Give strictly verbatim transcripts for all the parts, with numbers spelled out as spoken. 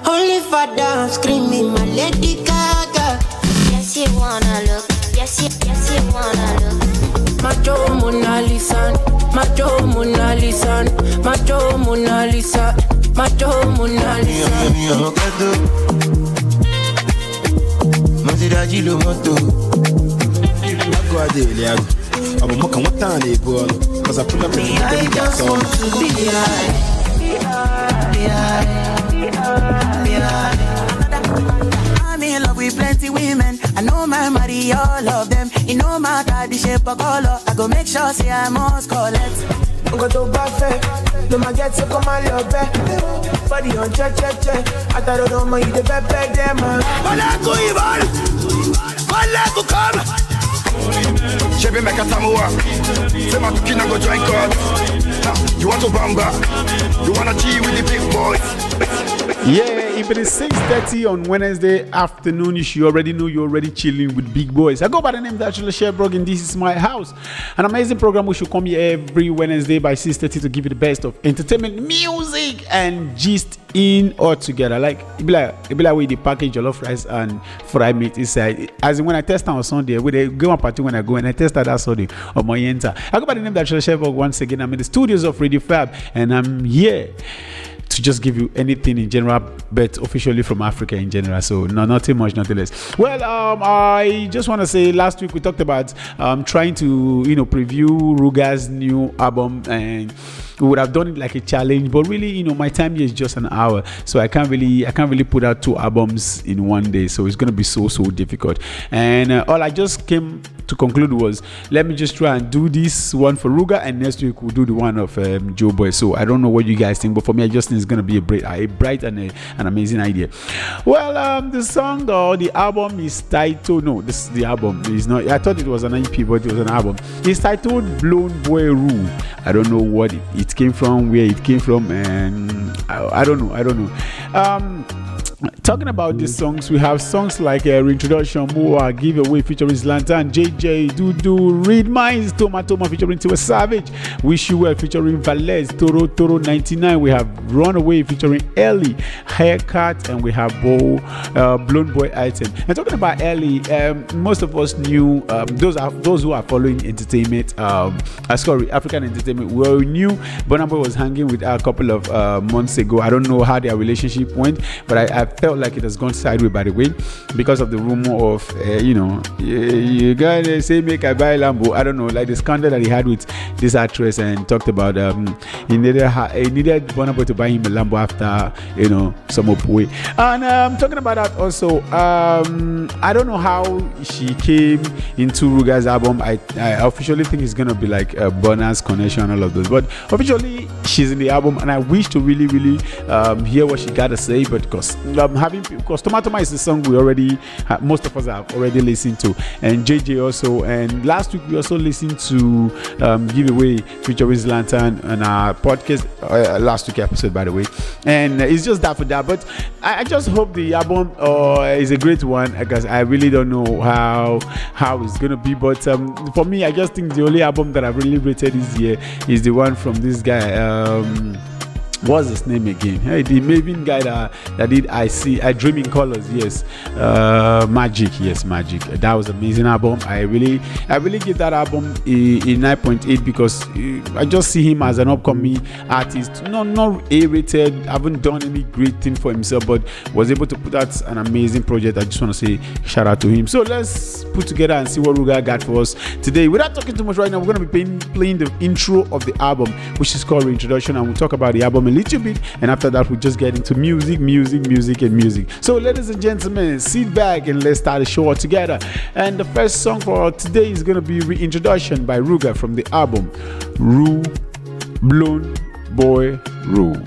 Only for dance, screaming my Lady Gaga. Yes, you wanna look. Yes, you, yes, you wanna look. Macho Mona Lisa, Macho Mona Lisa, Macho Mona Lisa, Macho Mona Lisa. Masiraji lo moto. Go a day, Liag. I'm a mock and what time they go on. Because I put up in the I just want to be high. Be high, be high, be high. I'm in love with plenty women. I know my marry all of them. You know my God, the shape of color. I go make sure say I must collect. I'm going to buffet. No my get so come on your back. Body on check, check, check. I thought I don't mind you the back back there, man. Wala go Ivan. Wala go come. Chebe make a samoa. Say my kina go join God. You want to bamba? You wanna G with the big boys? Yeah, if it is six thirty on Wednesday afternoon, you should already know you're already chilling with big boys. I go by the name of Dachula Sherbrooke, and this is my house. An amazing program. We should come here every Wednesday by six thirty to give you the best of entertainment, music, and gist in all together. Like it be like it be like with the package jollof rice and fried meat inside. As in when I test on Sunday, with a go on party when I go and I test that Sunday on my enter. I go by the name of Dachula Sherbrooke once again. I'm in the studios of Radio Fab, and I'm here to just give you anything in general, but officially from Africa in general. So no, nothing much, nothing less. Well, um, I just want to say last week we talked about um trying to you know preview Ruga's new album, and we would have done it like a challenge, but really, you know, my time here is just an hour, so I can't really, I can't really put out two albums in one day. So it's gonna be so so difficult. And uh, all I just came to conclude was, let me just try and do this one for Ruga, and next week we'll do the one of um, Joe Boy. So I don't know what you guys think, but for me, I just think it's gonna be a bright, a bright and a, an amazing idea. Well, um, the song or the album is titled. No, this is the album. It's not. I thought it was an E P, but it was an album. It's titled Blown Boy Rule. I don't know what it, it came from, where it came from, and I, I don't know. I don't know. Um, Talking about these songs, we have songs like uh, Reintroduction, Moa, Giveaway featuring Zlatan, J J, Dudu, Read Minds, Toma Toma featuring Tiwa Savage, Wish You Well featuring Valez, Toro Toro ninety-nine. We have Runaway featuring Ellie, Haircut, and we have Bo, uh, Blown Boy Item. And talking about Ellie, um, most of us knew, um, those are those who are following entertainment, um, uh, sorry, African entertainment, we knew Burna Boy was hanging with her a couple of uh, months ago. I don't know how their relationship went, but I, I felt like it has gone sideways, by the way, because of the rumor of uh, you know you, you gotta say make I buy Lambo. I don't know, like the scandal that he had with this actress, and talked about um he needed ha- he needed Burna Boy to buy him a Lambo after you know some way. And um talking about that also, um I don't know how she came into Ruga's album. I, I officially think it's gonna be like a Burna's connection and all of those, but officially she's in the album, and I wish to really really um hear what she gotta say, but because um, having because Toma Toma is the song we already uh, most of us have already listened to, and J J also, and last week we also listened to um, Giveaway featuring Zlatan on our podcast uh, last week episode, by the way, and it's just that for that. But I, I just hope the album uh, is a great one, because I really don't know how how it's gonna be, but um, for me, I just think the only album that I've really rated this year is the one from this guy. Um, What's his name again? Hey, the Maven guy that, that did I See I Dream in Colors. Yes, uh, Magic. Yes, Magic. That was an amazing album. I really, I really give that album a, a nine point eight, because I just see him as an upcoming artist. Not not A-rated. Haven't done any great thing for himself, but was able to put out an amazing project. I just want to say shout out to him. So let's put together and see what Ruga got for us today. Without talking too much right now, we're going to be playing, playing the intro of the album, which is called Reintroduction, and we'll talk about the album a little bit, and after that we'll just get into music music music and music. So ladies and gentlemen, sit back and let's start the show all together. And the first song for today is going to be Reintroduction by Ruga from the album Ru Blown Boy Rule.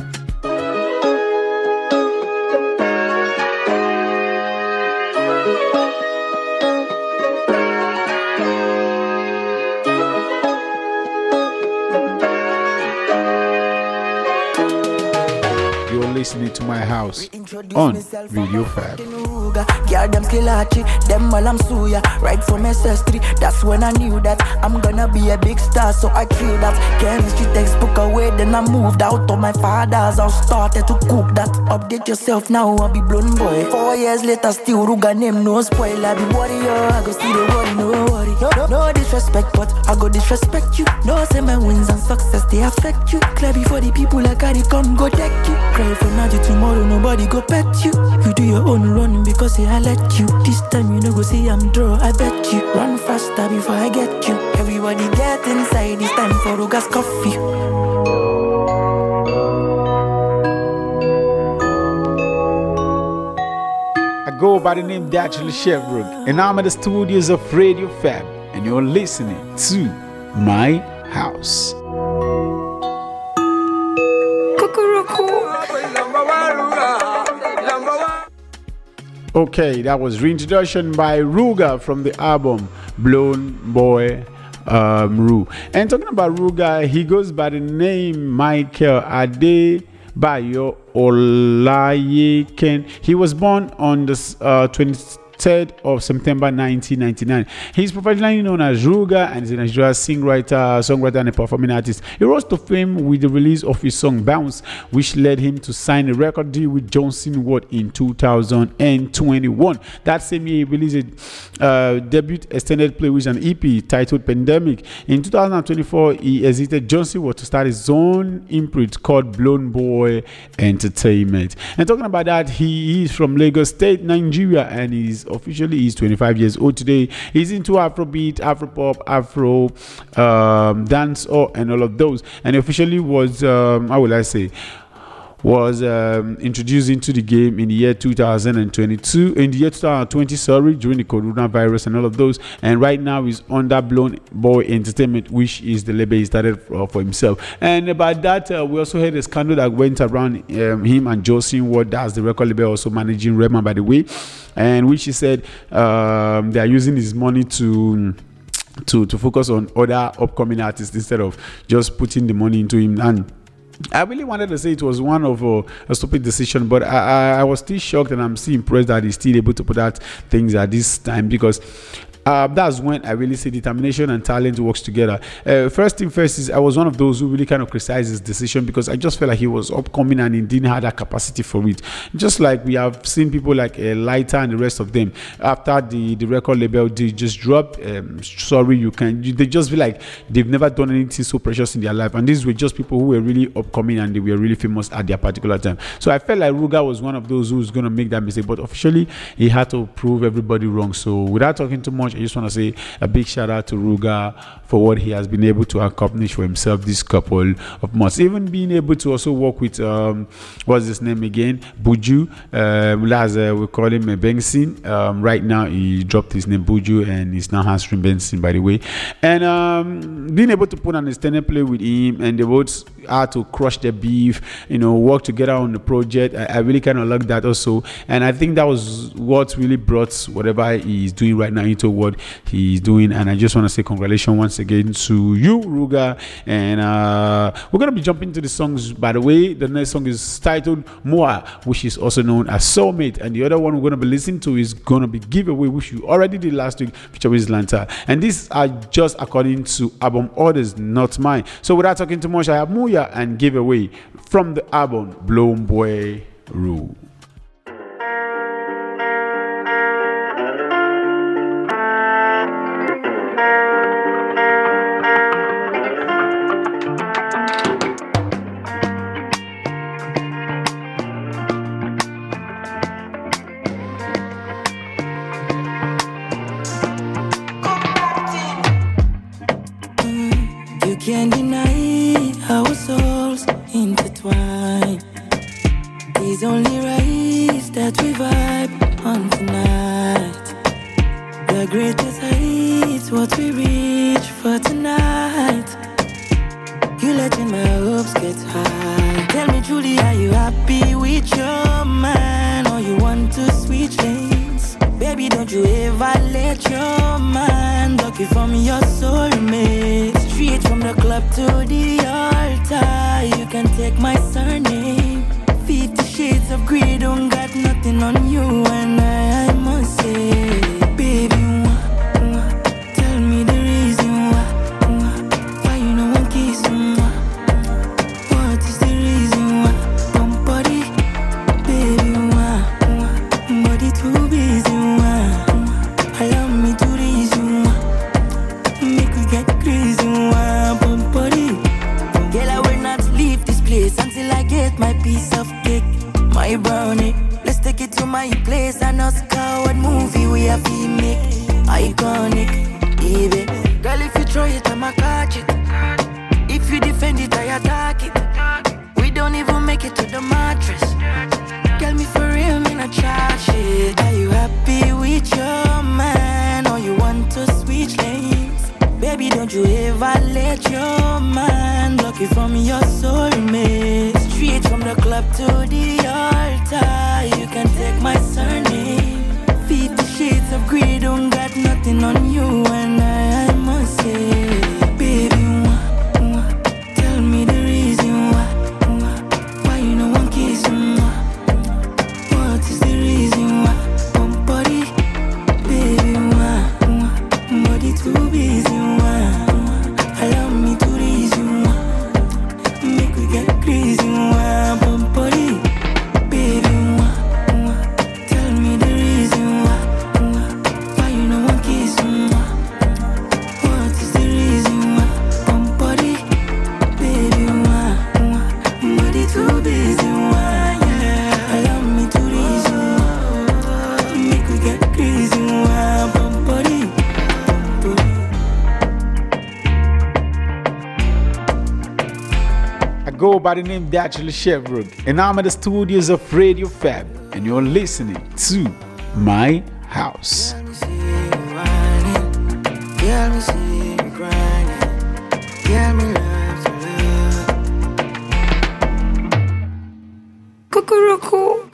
You're listening to My House on Radio Fab. Yeah, them skillachi, them all I'm suya. Right from S S three, that's when I knew that I'm gonna be a big star, so I threw that chemistry textbook away. Then I moved out of my father's house, started to cook that. Update yourself now, I'll be blown boy. Four years later, still Ruga name, no spoil. I be warrior, I go see the worry, no worry. No, no, no disrespect, but I go disrespect you. No say my wins and success, they affect you. Clear before the people I carry come go deck you. Cry for now tomorrow, nobody go pet you. You do your own running because say I let you. This time you know go see I'm draw, I bet you. Run faster before I get you. Everybody get inside, it's time for Ruga's coffee. I go by the name Dachshund Shebrug, and I'm at the studios of Radio Fab, and you're listening to My House. Okay, that was reintroduction by Ruga from the album Blown Boy um, Ru. And talking about Ruga, he goes by the name Michael Adebayo Olayeken. He was born on the uh, twenty-third of September nineteen ninety-nine. He's professionally known as Ruga and is a Nigerian songwriter, songwriter and a performing artist. He rose to fame with the release of his song Bounce, which led him to sign a record deal with Johnson Ward in two thousand twenty-one. That same year, he released a uh, debut extended play with an E P titled Pandemic. In two thousand twenty-four, he exited Johnson Ward to start his own imprint called Blown Boy Entertainment. And talking about that, he is from Lagos State, Nigeria, and he's officially he's twenty-five years old today. He's into Afrobeat, Afropop, Afro, um, dance, oh, and all of those. And he officially was, um, how will I say, was um, introduced into the game in the year two thousand twenty-two, in the year two thousand twenty, sorry, during the coronavirus and all of those. And right now he's under Blown Boy Entertainment, which is the label he started for, for himself. And about that, uh, we also had a scandal that went around um, him and Johnson Ward, that's the record label, also managing Rema, by the way, and which he said um, they are using his money to. To, to focus on other upcoming artists instead of just putting the money into him. And I really wanted to say it was one of uh, a stupid decision, but I, I, I was still shocked, and I'm still impressed that he's still able to put out things at this time, because Uh, that's when I really see determination and talent works together. Uh, first thing first is I was one of those who really kind of criticized his decision, because I just felt like he was upcoming and he didn't have that capacity for it. Just like we have seen people like uh, Lighter and the rest of them, after the, the record label, they just dropped um, Sorry You Can. They just feel like they've never done anything so precious in their life. And these were just people who were really upcoming and they were really famous at their particular time. So I felt like Ruga was one of those who was going to make that mistake, but officially he had to prove everybody wrong. So without talking too much, I just want to say a big shout out to Ruga for what he has been able to accomplish for himself this couple of months. Even being able to also work with um, what's his name again, Buju. Um, as uh, we call him uh, Benson. Um, right now he dropped his name Buju and he's now answering Benson, by the way. And um, being able to put an extended play with him, and they both had to crush their beef, you know, work together on the project. I, I really kind of like that also, and I think that was what really brought whatever he's doing right now into what he's doing. And I just want to say congratulations once again to you, Ruga. And uh, we're gonna be jumping to the songs. By the way, the next song is titled Moa, which is also known as Soulmate, and the other one we're gonna be listening to is gonna be Giveaway, which you already did last week, featuring with Lanta. And these are just according to album orders, not mine. So without talking too much, I have Moya and Giveaway from the album Blown Boy Ru. Can't deny our souls intertwine. It's only right that we vibe on tonight. The greatest heights, what we reach for tonight. You letting my hopes get high. Tell me truly, are you happy with your man, or you want to switch lanes? Baby, don't you ever let your man block you from your soulmate. Straight from the club to the altar, you can take my surname. Feed nothing on you, and I, I must say, baby, mwah, mwah, tell me the reason why, mwah, why you no want kiss, mwah, what is the reason why, bum body, baby, mwah, mwah, body too busy, mwah, mwah, allow me to reason why, make we get crazy, mwah, bum body, girl, I will not leave this place until I get my piece of cake, my brownie. Let's take it to my place and Oscar. What movie we have to make? Iconic, baby. Girl, if you throw it, I'ma catch it. If you defend it, I attack it. We don't even make it to the mattress. Girl, me for real, me not trash it. Are you happy with your man, or you want to switch lanes? Baby, don't you ever let your man block you from your soulmate. Straight from the club to the altar, you can take my surname. Fifty shades of grey, don't got nothing on you, and I, I must say, baby, mwah, mwah, tell me the reason why, mwah, why you no want kiss, mwah, what is the reason why, bum body, baby, mwah, mwah, body too busy, mwah, mwah, allow me to reason why, make we get crazy, mwah, bum body, baby, mwah, mwah, tell me the reason why, mwah, why you no want kiss, mwah, what is the reason why, bum body, baby, mwah, mwah, body too busy, mwah, yeah, allow me to reason why, make we get crazy, mwah, bum body, bum body. I go by the name Dachshund Chevrook, and I'm at the studios of Radio Fab, and you're listening to My House. Girl, me see you whining. Girl, me see you grinding. Girl, me love to love. Cuckoo.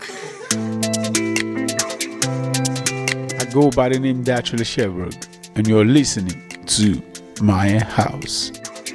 I go by the name Dachshund Chevrook, and you're listening to My House.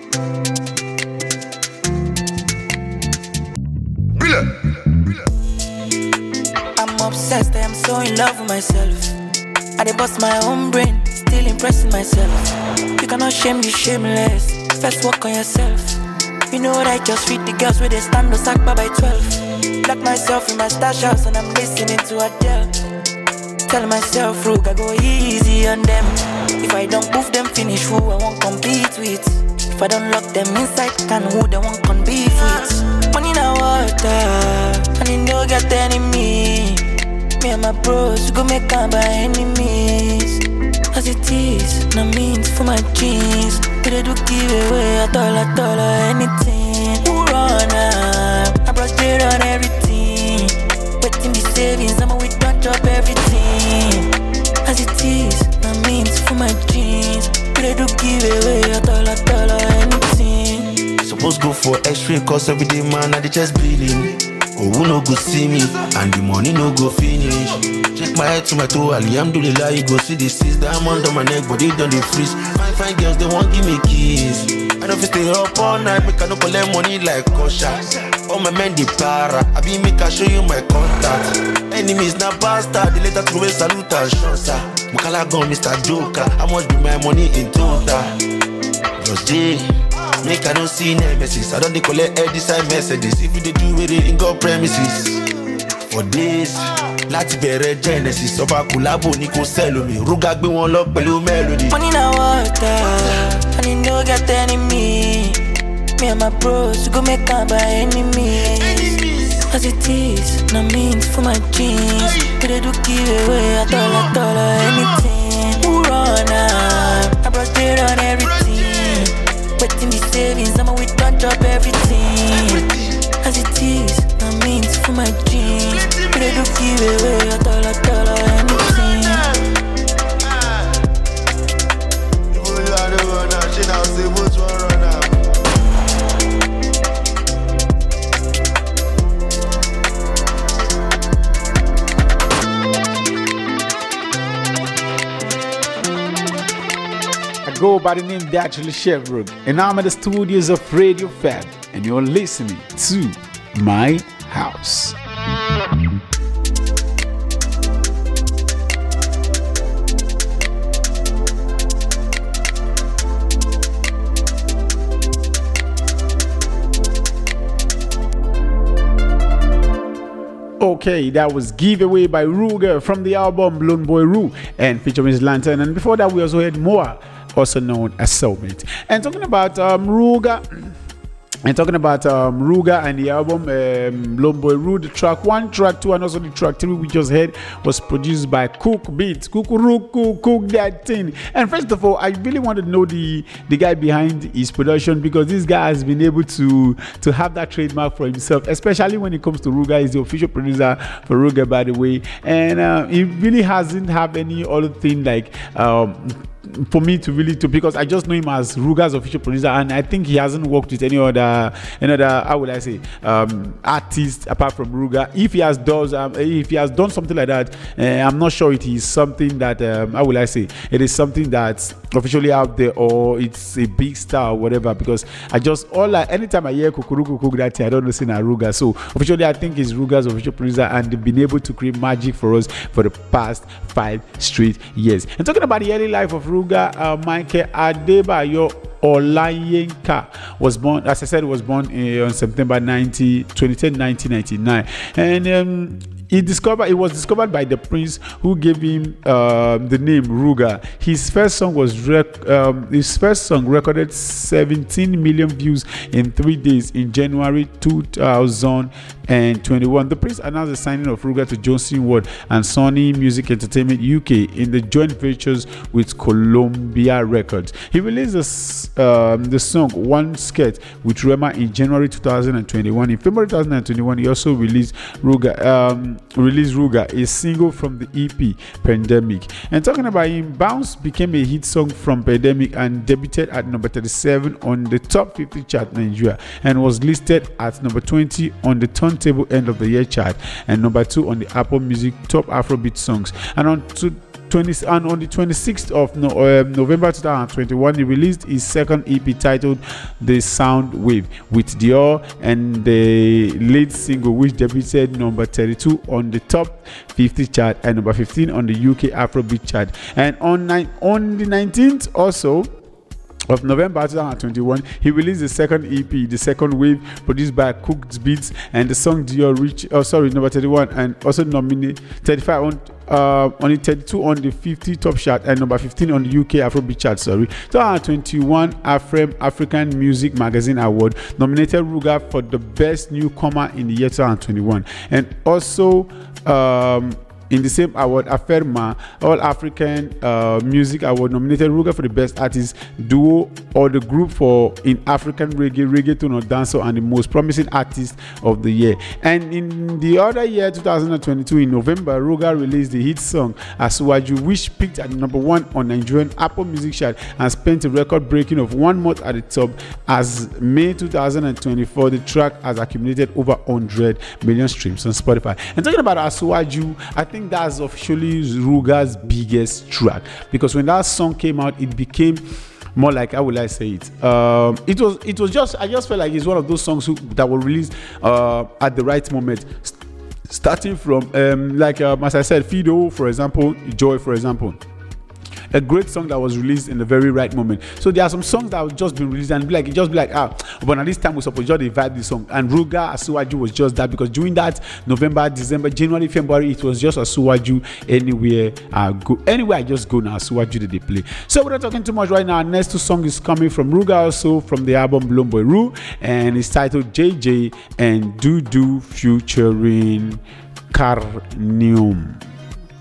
I'm obsessed, I am so in love with myself. I dey bust my own brain, still impressing myself. You cannot shame the shameless. First work on yourself. You know what, I just feed the girls where they stand no sack by twelve. Lock myself in my stash house and I'm listening to Adele. Tell myself, Rook, I go easy on them. If I don't move them, finish who I won't compete with. If I don't lock them inside, can who they won't can beef with. Money now water, and you no get enemy. Me and my bros, we go make come by enemies. As it is, no means for my jeans. We they do give away at all, at all, or anything. Who run up? I brush straight on everything. Waiting the savings, I'ma we don't drop everything. As it is, no means for my jeans. We they do give away at all, at all, or anything. Suppose go for x-ray, cause every day man I dey just bleeding. Oh, who no go see me, and the money no go finish. Check my head to my toe, alhamdulillah, you go see the cyst. Diamond on my neck, but they don't dey freeze. Fine, fine girls, they won't give me keys. I don't fit stay up all night, make I no collect money like Kosha. All my men dey para, I be make I show you my contact. Enemies na bastard, they later throw a salute and shosa. Mukala gun, Mister Joker, how much be my money in total? Just J. Make I don't see nemesis. I don't dey collect all these side messages. If you dey do with it in God premises. For this, láti bẹ̀rẹ̀ Genesis. Ọba Kùlábò ní kò sẹ́lò mi. Rúgà gbé wọn lọ pẹ̀lú melody. Money na water, and you no get enemy. Me and my bros, we go make come by enemies. As it is, no means for my jeans. We they do give away at all, at all, or anything. Who run up? I brush straight on everything. Waiting the savings, I'ma we don't drop everything. As it is, no means for my jeans. We they do give away at all, at all, or anything. Go by the name Dachshund Chevrook, and I'm at the studios of Radio Fab, and you're listening to My House. Okay, that was Giveaway by Ruger from the album Blown Boy Ru and featuring his Lantern. And before that, we also had Moa, also known as Soulmate. And talking about um, Ruger. And talking about um, Ruger and the album um, Blown Boy Ru, the track one, track two, and also the track three we just heard was produced by Cook Beats. Kukuruku, cook that thing. And first of all, I really want to know the the guy behind his production, because this guy has been able to to have that trademark for himself, especially when it comes to Ruger. He's the official producer for Ruger, by the way, and uh, he really hasn't have any other thing like. Um, for me to really to because I just know him as Ruger's official producer, and I think he hasn't worked with any other any other how would I say um artist apart from Ruger. If he has does um, if he has done something like that, uh, I'm not sure it is something that um, how will I say it is something that's officially out there, or it's a big star or whatever, because I just all I, anytime I hear Kukuruku cook that thing, I don't know a Ruger. So officially I think it's Ruger's official producer, and they've been able to create magic for us for the past five straight years. And talking about the early life of Ruger, uh, Michael Adebayo Olayenka was born, as I said, was born uh, on September ninth, nineteen ninety-nine, and um, he discovered it was discovered by the Prince, who gave him uh, the name Ruger. His first song was rec- um, his first song recorded seventeen million views in three days in January two thousand twenty-one. The Prince announced the signing of Ruger to Johnson Ward and Sony Music Entertainment U K in the joint ventures with Columbia Records. He released the, um, the song One Skirt with Rema in January two thousand twenty-one. In February two thousand twenty-one, he also released Ruger. Um, released Ruger, a single from the E P Pandemic. And talking about him, Bounce became a hit song from Pandemic and debuted at number thirty-seven on the top fifty chart in Nigeria, and was listed at number twenty on the turntable end of the year chart, and number two on the Apple Music top Afrobeat songs. And on to twenty and on the twenty-sixth of no, um, November two thousand twenty-one, he released his second E P titled The Sound Wave with Dior, and the lead single, which debuted number thirty-two on the top fifty chart and number fifteen on the U K Afrobeat chart. And on ni- on the nineteenth also of November two thousand twenty-one, he released the second E P, The Second Wave, produced by Cooked Beats, and the song Dior reached, oh sorry, number thirty-one, and also nominated thirty-five on uh, on the thirty-two on the fifty top chart, and number fifteen on the U K Afrobeat chart. Sorry, twenty twenty-one Afrem African Music Magazine Award nominated Ruger for the best newcomer in the year twenty twenty-one, and also um. in the same award, Aferma All African uh, Music Award nominated Ruger for the best artist duo or the group for in African reggae, reggaeton or dancehall, and the most promising artist of the year. And in the other year, two thousand twenty-two, in November, Ruger released the hit song Asuwaju, which peaked at number one on Nigerian Apple Music chart and spent a record-breaking of one month at the top. As May two thousand twenty-four, the track has accumulated over one hundred million streams on Spotify. And talking about Asuwaju, I think that's officially Ruger's biggest track, because when that song came out, it became more like, how will I say it? Um, it was it was just I just felt like it's one of those songs who, that were released uh, at the right moment. St- starting from um, like um, as I said, Fido, for example, Joy, for example. A great song that was released in the very right moment. So there are some songs that have just been released and be like, it just be like, ah, but at this time we supposed to just vibe this song. And Ruger Asuwaju was just that, because during that November, December, January, February, it was just Asuwaju anywhere I go. Anywhere I just go now, Asuwaju did they play. So we're not talking too much right now. Our next two song is coming from Ruger, also from the album Blown Boy Ru, and it's titled J J and Dudu featuring Carnium.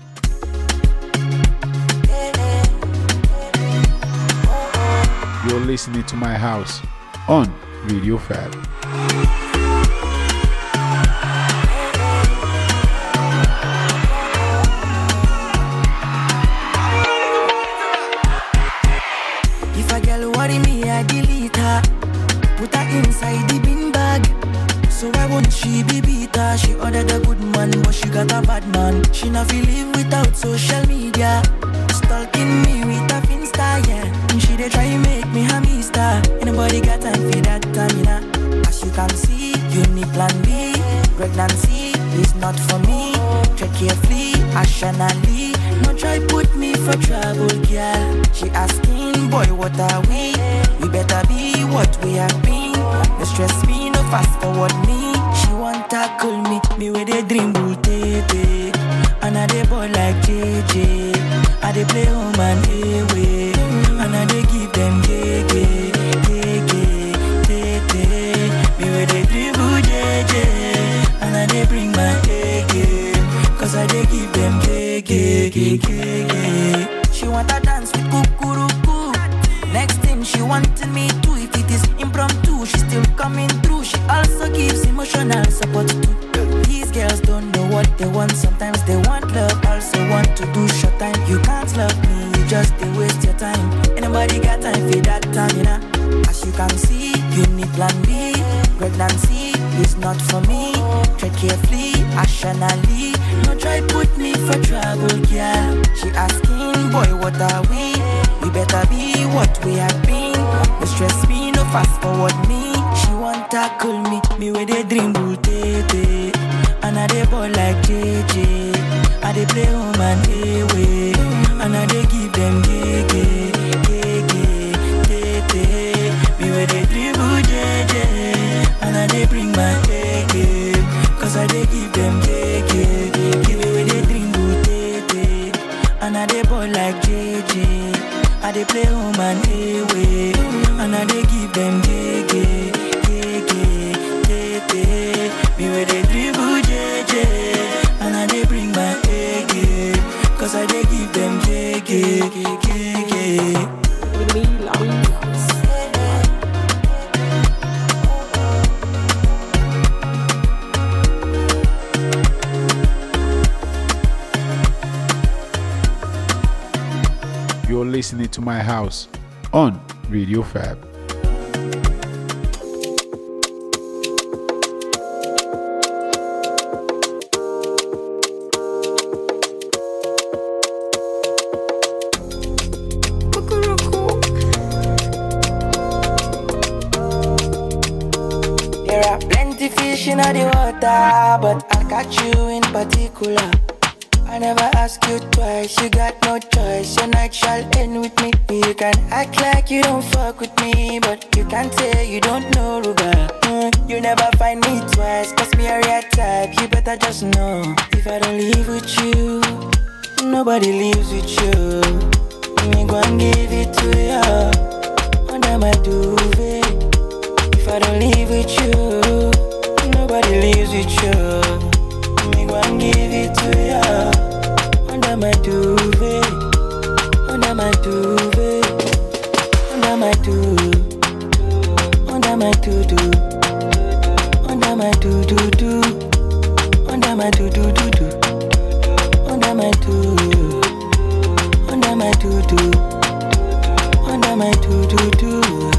You're listening to My House on Radio Fab. If a girl worry me, I delete her. Put her inside the bin bag. So why won't she be beater? She ordered a good man, but she got a bad man. She not feel live without social media. Stalking me with a Finsta, yeah. She dey try make me a mister. Anybody got time for that stamina? As you can see, you need plan B. Pregnancy is not for me. Tread carefully, rationally. No try put me for trouble, girl. She asking, boy, what are we? We better be what we have been. No stress me, no fast forward me. She want tackle me, me with a dream boot. J. I dey play home and away, and I dey give them gege, gege, tete. Me where they dribble J J, and I dey bring my A game, cause I dey give them gege, gege. She want to dance with kukuruku. Next thing she wanted me to, if it is impromptu, she still coming through. She also gives emotional support too. These girls don't know what they want. Sometimes they want love, also want to do short time. You can't love me, you just they waste your time. Anybody got time for that time, you know? As you can see, you need plan B. Pregnancy is not for me. Tread carefully, rationally. No try put me for trouble, yeah. She asking, boy, what are we? We better be what we have been. No stress me, no fast forward me. She want tackle me, me with a dream bull tete. And I dey ball like J J. I dey play home and away, and I dey give them gege, gege, tete. Me with a dribble J J, and I dey bring my A game, cause I dey give them gege, gege. Me with a dribble tete, and I dey ball like J J. I dey play home and away, and I dey give them gege, gege, tete. Me where they dribble J J, and I dey bring my A game, cause I dey give them gege, gege. You're listening to My House on Radio Fab. There are plenty fish in the water, but I'll catch you in particular. I never ask you twice, you got no choice. Your night shall end with me. You can act like you don't fuck with me, but you can't say you don't know Ruga. Mm, you never find me twice, cause me are your type. You better just know, if I don't leave with you, nobody leaves with you. Me go and give it to you under my duvet. If I don't leave with you, nobody leaves with you. Me go and give it to you under my duvet, under my duvet, under my duvet, under my duvet, under my duvet, under my duvet, under my duvet, under my duvet, under my duvet.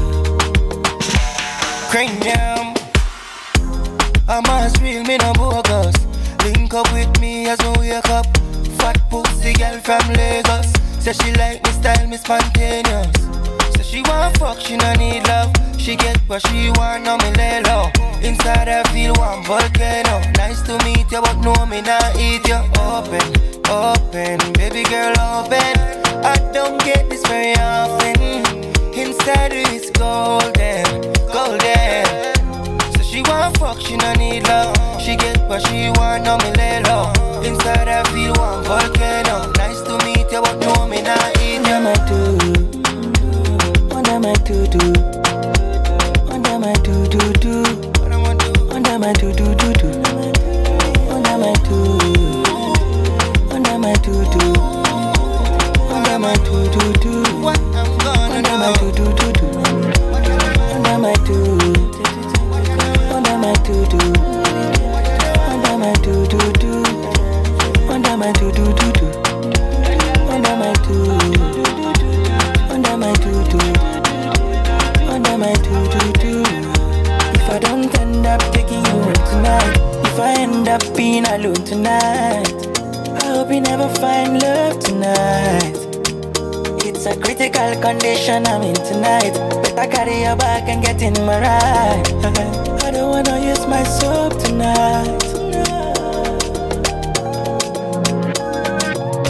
Cranium, I'm as real, me no bogus. Link up with me as we wake up. Fat pussy girl from Lagos. Say she like me style, me spontaneous. Say she want fuck, she no need love. She get what she want, now me lay low. Inside I feel one volcano. Nice to meet you, but no me not eat you. Open, open, baby girl open. I don't get this very often. Inside it's golden, golden. So she want fuck, she no need love. She get what she want, now me lay low. Inside I feel one volcano. Nice to meet you, but no me not eat you. Under my do, under my do do, under my do do do, under my do do do do, under my do, under my do do, under my do do do, under my do do do do, under my do, under my do do, under my do do do, under my do do do do, under my do, under my do do, under my do do do. If I don't end up taking you home tonight, if I end up being alone tonight, I hope you never find love tonight. It's a critical condition I'm in tonight. Better carry your bag and get in my ride. I don't wanna use my soap tonight.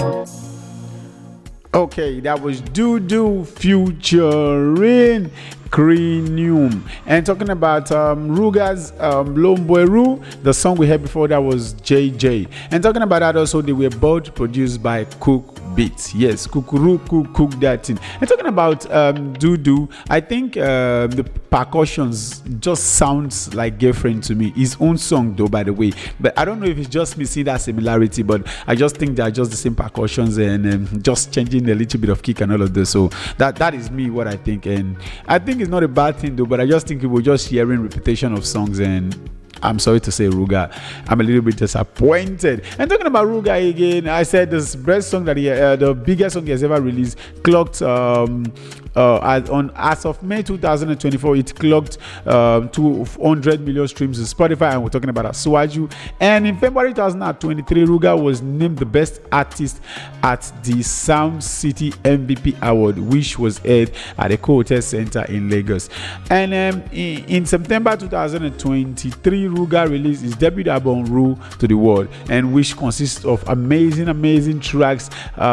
Okay, that was Doo Doo featuring Cranium. And talking about um, Ruga's um, Lone Boy Ru, the song we heard before that was J J. And talking about that also, they were both produced by Cook Beats. Yes, Kukuru Cook Cook that thing. And talking about um, Dudu, I think uh, the percussions just sounds like Girlfriend to me. His own song though, by the way. But I don't know if it's just me seeing that similarity, but I just think they're just the same percussions and um, just changing a little bit of kick and all of this. So that that is me what I think, and I think it's not a bad thing though. But I just think we were just hearing repetition of songs, and I'm sorry to say, Ruga, I'm a little bit disappointed. And talking about Ruga again, I said this best song that he, uh, the biggest song he has ever released, clocked um, uh, as, on as of May two thousand twenty-four, it clocked um, two hundred million streams on Spotify, and we're talking about Asuwaju. And in February twenty twenty-three, Ruga was named the best artist at the Sound City M V P Award, which was held at the Co-Hotel Center in Lagos. And um, in, in September twenty twenty-three, Ruga released his debut album Ru to the World, and which consists of amazing, amazing tracks.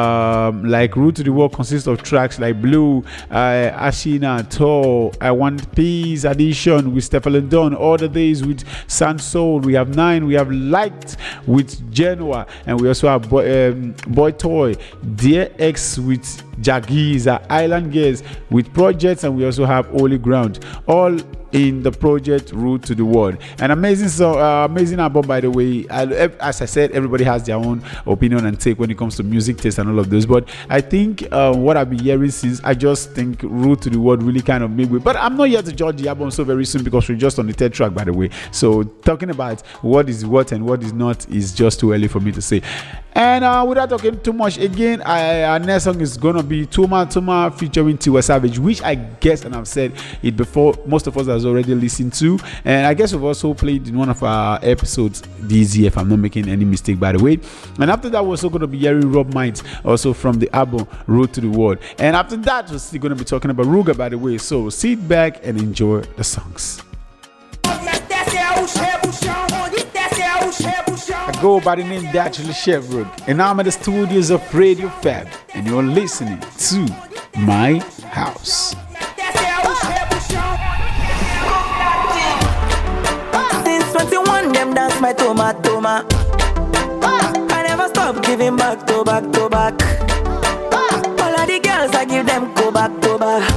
Um, like Ru to the World consists of tracks like Blue, uh, Ashina, Tor, I Want Peace Edition with Stefflon Don, All the Days with Sun Soul. We have Nine, we have Light with Genoa, and we also have Boy, um, Boy Toy, Dear X with Jagiza, Island Girls with Projects, and we also have Holy Ground, all in the project Route to the World. An amazing song, uh, amazing album, by the way. I, as I said, everybody has their own opinion and take when it comes to music taste and all of those. But I think uh, what I've been hearing since, I just think Route to the World really kind of made me. But I'm not here to judge the album so very soon because we're just on the third track, by the way. So talking about what is what and what is not is just too early for me to say. And uh, without talking too much, again, I, our next song is gonna be Tuma Tuma featuring Tiwa Savage, which I guess, and I've said it before, most of us has already listened to, and I guess we've also played in one of our episodes this year, if I'm not making any mistake, by the way. And after that, we're also gonna be hearing Rob Minds, also from the album Road to the World. And after that, we're still gonna be talking about Ruga, by the way. So sit back and enjoy the songs. I go by the name Dachshund Chevrolet, and now I'm at the studios of Radio Fab, and you're listening to My House. Since twenty-one, them dance my toma toma. I never stop giving back to back to back. All of the girls, I give them go back to back.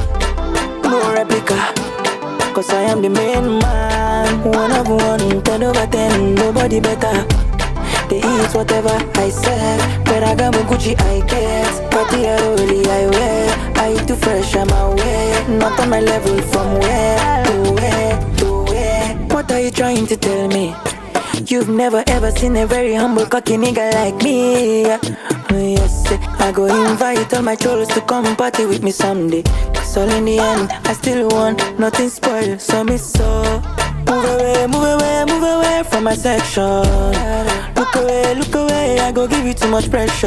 No replica, cause I am the main man. One of one, ten over ten, nobody better. They eat whatever I said, but I got my Gucci I get. Party early I wear, I too fresh I'm aware. Not on my level from where to where to where. What are you trying to tell me? You've never ever seen a very humble cocky nigga like me. Yes, I go invite all my trolls to come party with me someday. Cause all in the end, I still want nothing spoiled, so me so. Move away, move away, move away from my section. Look away, look away, I go give you too much pressure.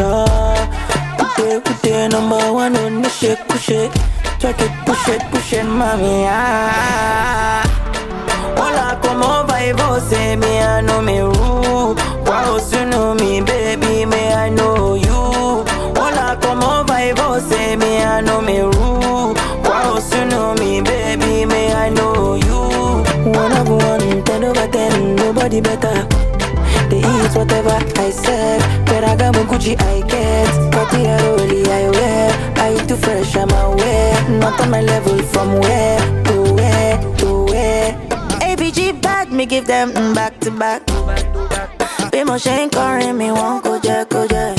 Put it, put it, number one on the shake, push it. Track it, push it, push it, mommy, ah. Hola, como va y vos, say me, I know me, ooh. Wow, you know me, baby, me, I know you. Hola, como va y vos, say me, I know me, ooh. Wow, you know me, baby, me, I know you. One of one, ten over ten, nobody better. They eat whatever I said, but I got my Gucci I get. Party early I wear, I too fresh I'm aware. Not on my level from where to where to where. A B G bad, me give them back to back. Be more shame calling me, won't go jack, go jack.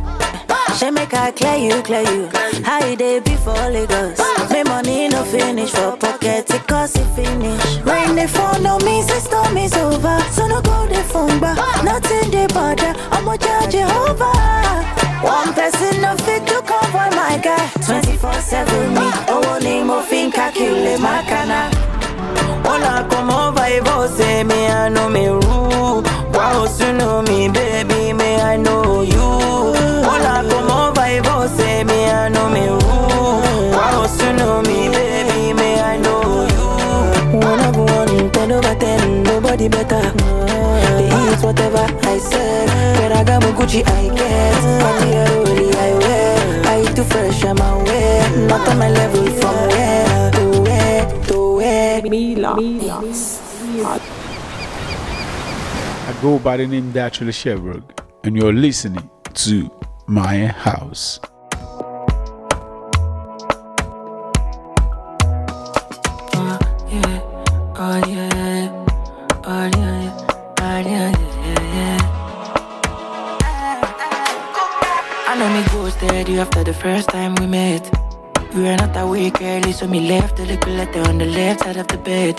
She make her clear you, clear you. How you day before Lagos? Me money no finish for pocket, it cost it finish. Rain the phone, no means the storm is over. So no go the phone back, nothing the border. I'ma charge Jehovah. One person no fit to cover my guy. twenty-four seven me, oh name of finka kill my cana. Hola, como va y vos, say me, I know me, ooh. Wow, you know me, baby, me, I know you. Hola, como va y vos, say me, I know me, ooh. Wow, you know me, baby, me, I know you. One of one, ten over ten, nobody better. They eat whatever I said, but I got my Gucci I get. Party early I wear, I too fresh I'm aware. Not on my level from where to where to Mila. Mila. I go by the name Naturally Sherbrooke, and you're listening to My House. Uh, yeah, oh yeah, oh yeah, oh yeah, yeah, yeah. I know me ghosted you after the first time we met. You were not awake early, so me left a little letter on the left side of the bed.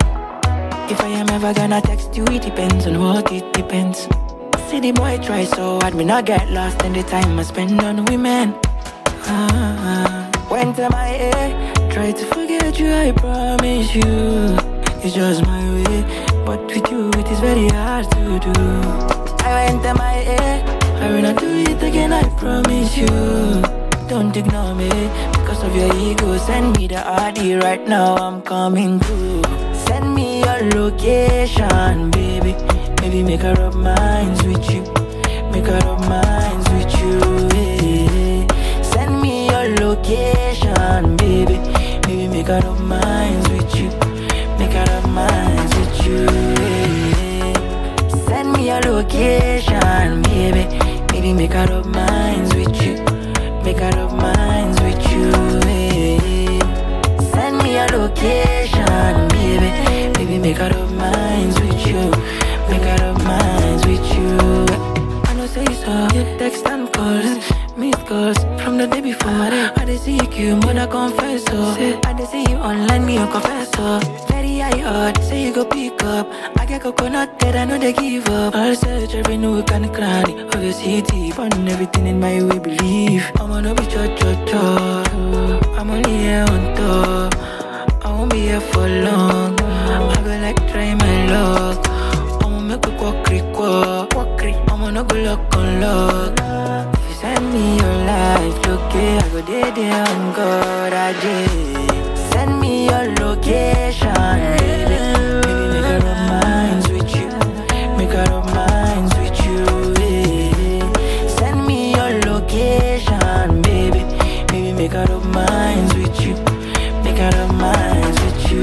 If I am ever gonna text you, it depends on what it depends. See the boy try so hard, me not get lost in the time I spend on women. Ah, went to my head, try to forget you, I promise you. It's just my way, but with you it is very hard to do. I went to my head, I will not do it again, I promise you. Don't ignore me, because of your ego. Send me the R D right now, I'm coming through. Send me your location, baby. Maybe make her up minds with you. Make her up minds with you, yeah. Send me your location, baby. Maybe make her up minds with you. Make her up minds with you, yeah. Send me your location, baby. Maybe make her up minds with you. Make her up minds with you, yeah. Send me your location, baby. Baby, make her up minds with you. Make her up minds with you. I know say so. Text and calls, missed calls from the day before. I dey see you, but I confess so. I dey see you online, me a confess so. Very high heart, say you go pick up. I get coconut that I know they give up. I'll search every nook and cranny of your city, burning everything in my way believe. I'm gonna be cho cho cho. I'm only here on top. I won't be here for long. I go like try my luck. I'ma make a quack creak quack. I'ma no go lock on lock. If you send me your life, okay, I go there there on God, I did. Send me your location, baby. Maybe make her up minds with you. Make her up minds with you, yeah. Send me your location, baby. Maybe make her up minds with you. Make her up minds with you,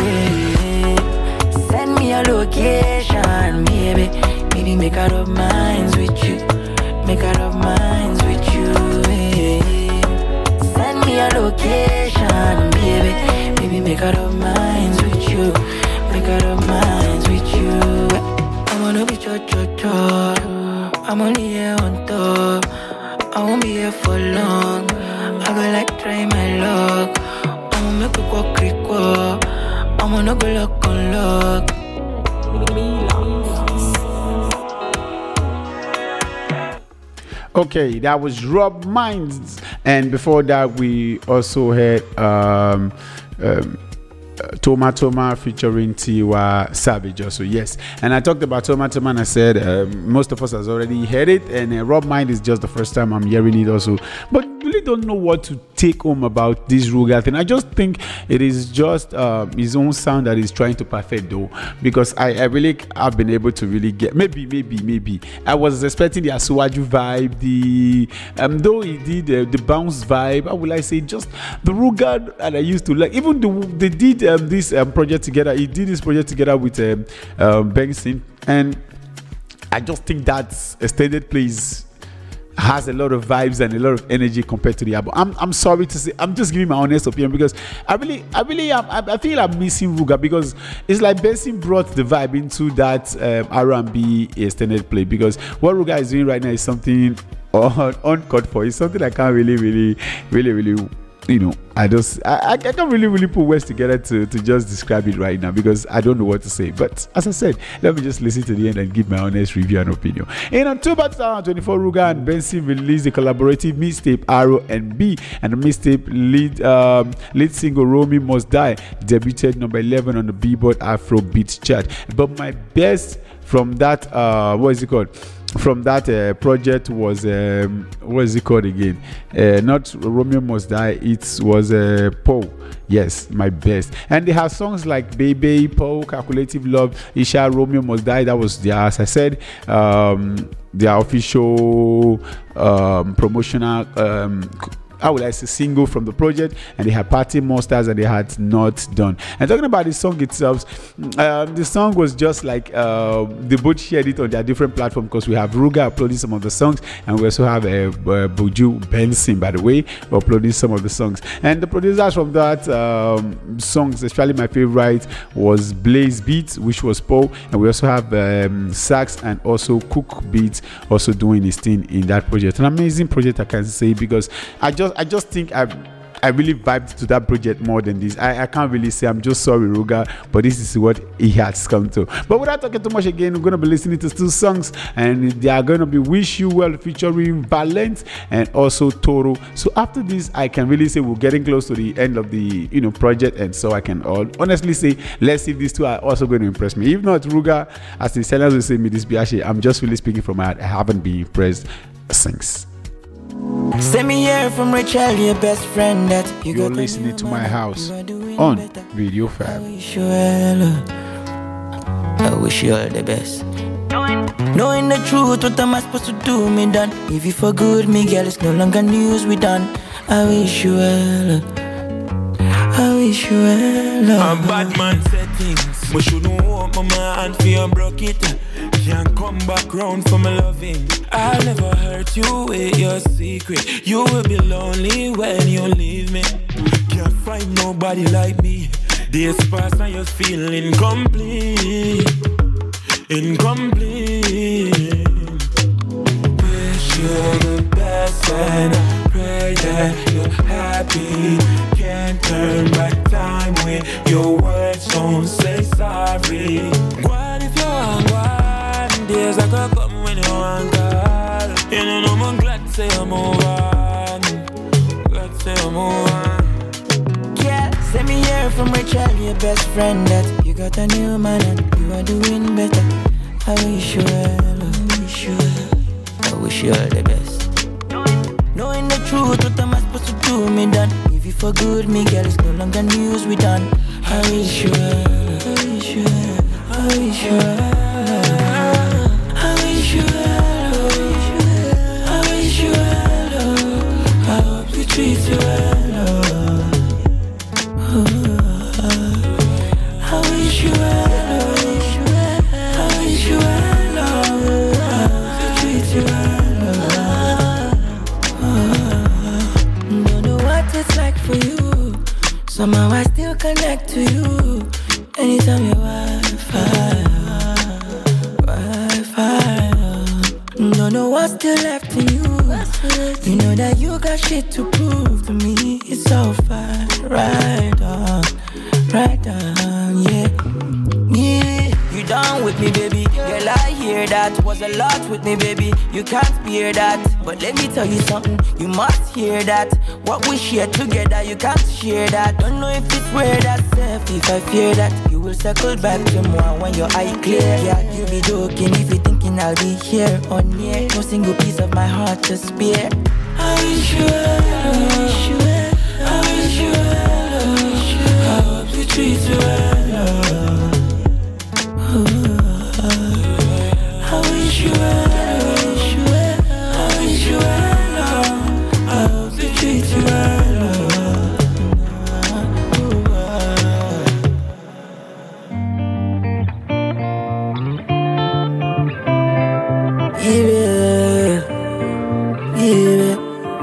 yeah. Send me your location, baby. Maybe make her up minds with you. Make her up minds with you, yeah. Send me your location, baby. Maybe make her up minds with you. Make her up minds with you. I'm gonna be cho cho cho. I'm only here on top. I won't be here for long. I go like try my luck. I'ma make a quack creak quack. I'ma no go lock on lock. Okay, that was Rob Minds, and before that we also had um, um, uh, Toma Toma featuring Tiwa Savage also, yes. And I talked about Toma Toma and I said um, most of us has already heard it, and uh, Rob Mind is just the first time I'm hearing it also, but really don't know what to take home about this Ruger thing. I just think it is just uh, his own sound that he's trying to perfect though, because I, I really have been able to really get, maybe maybe maybe I was expecting the Asuwaju vibe, the um though he did uh, the bounce vibe, how will I say, just the Ruger that I used to like. Even the, they did um, this um, project together, he did this project together with um, um, Benson, and I just think that extended plays has a lot of vibes and a lot of energy compared to the album. I'm I'm sorry to say, I'm just giving my honest opinion, because I really I really am, I, I feel I'm missing Ruger, because it's like Benson brought the vibe into that um, R and B extended play, because what Ruger is doing right now is something un- uncut for. It's something I can't really really really really you know, I just I, I can't really really put words together to, to just describe it right now, because I don't know what to say. But as I said, let me just listen to the end and give my honest review and opinion. In October twenty twenty-four, Ruger and Benson released a collaborative mixtape Arrow and B, and the mixtape lead um, lead single Romy Must Die debuted number eleven on the Billboard Afrobeat chart. But my best from that uh, what is it called? From that uh, project was um, what is it called again? Uh, not Romeo Must Die. It was uh, Poe. Yes, my best. And they have songs like Baby, Poe, Calculative Love, Isha, Romeo Must Die. That was their, as I said, um, their official um, promotional um, how would I say, single from the project, and they had Party Monsters and they had Not Done. And talking about the song itself, um, the song was just like uh, they both shared it on their different platforms, because we have Ruga uploading some of the songs, and we also have uh, uh, Buju Benson, by the way, uploading some of the songs. And the producers from that um, songs, especially my favorite was Blaze Beats, which was Paul, and we also have um, Sax and also Cook Beats also doing his thing in that project. An amazing project, I can say, because I just I just think I I really vibed to that project more than this. I, I can't really say I'm just sorry, Ruga, but this is what he has come to. But without talking too much again, we're going to be listening to two songs, and they are going to be Wish You Well featuring Valent and also Toro. So after this, I can really say we're getting close to the end of the you know project, and so I can all honestly say, let's see if these two are also going to impress me. If not, Ruga, as the sellers will say, me this Biashi, I'm just really speaking from my heart. I haven't been impressed since. Send me here from Rachel, your best friend that you You're got listening to My House on Radio Fab. I wish you well. I wish you all the best. Knowing the truth, what am I supposed to do? Me done. If you for good, me girl, it's no longer news. We done. I wish you well. I wish you well. A bad man said things, but you know what, mama, and feel broke it. Can't come back round for my loving. I'll never hurt you with your secret. You will be lonely when you leave me. Can't find nobody like me. Days pass and you feel incomplete. Incomplete. Wish you the best and I pray that you're happy. Can't turn back time when your words don't say sorry. What if you're hungry? Days I could come when you want call. You know, no, I'm glad to say I'm over. Glad to say I'm over. Yeah, send me here from Rachel, your best friend that you got a new man and you are doing better. I wish you well, I wish you well. I wish you all the best. Knowing the truth, what am I supposed to do? Me done. If you for good, me girl, it's no longer news. We done. I wish you well, I wish you well, I wish you well. Treat you well, oh. I wish you well, I wish you well, I wish you well, oh. Treat you well, oh. Don't know what it's like for you. Somehow I still connect to you. Anytime you Wi-Fi, Wi-Fi. Don't know what's still left in you. You know that you got shit to prove to me. It's so far, right on, right on, yeah. Yeah, you down with me, baby. Girl, I hear that was a lot with me, baby. You can't hear that, but let me tell you something. You must hear that. What we share together, you can't share that. Don't know if it's weird, that's safe. If I fear that, you will circle back to more when your eye clear. Yeah, you be joking if you thinking I'll be here on near. No single piece of my heart to spare. I wish you well, I wish you well, I wish you well, I wish you well. I hope you treat you well, oh. I wish you well, I wish you well, I wish you well, oh. I hope you treat you well, oh. Yeah, yeah.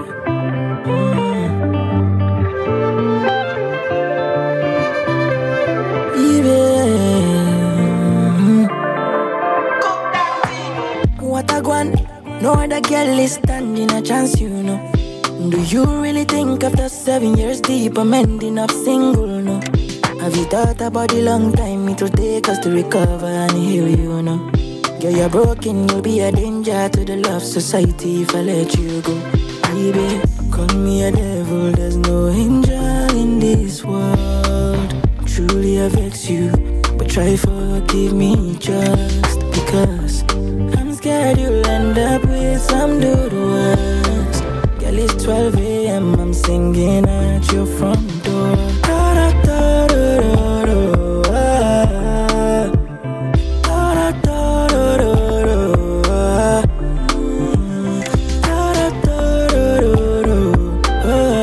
No other girl is standing a chance, you know. Do you really think after seven years deep I'm ending up single, no? Have you thought about the long time it will take us to recover and heal you, know? Girl, you're broken, you'll be a danger to the love society if I let you go. Baby, call me a devil, there's no angel in this world. Truly I vex you, but try forgive me just because I'm scared you'll end up with some dude worse. Girl, it's twelve a.m. I'm singing at your front door. Da, da, da, da, da, da, ah. Da, da, da, da, da, da, ah. Da, da, da, da, da, da, ah.